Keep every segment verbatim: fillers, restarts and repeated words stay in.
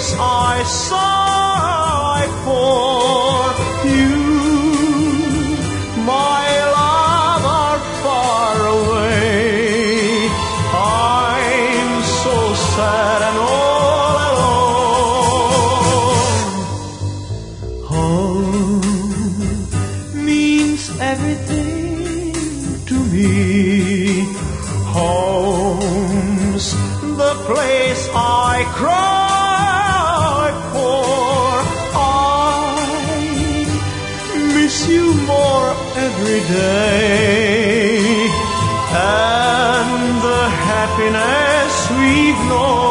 place I sigh for. You, my love, are far away. I'm so sad and all alone. Home means everything to me. Home's the place I cry for. I miss you more every day, and the happiness we've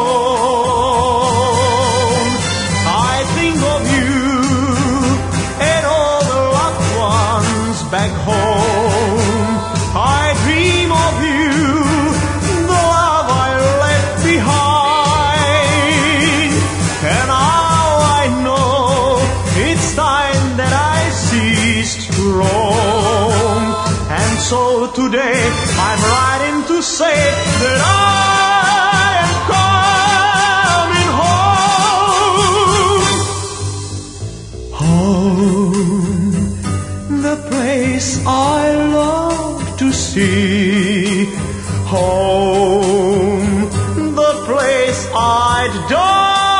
known. I think of you and all the loved ones back home. I dream of you, the love I left behind. And now I know it's time that I ceased to roam. And so today I'm writing to say that I am coming home. Home, the place I love to see. Home, the place I'd die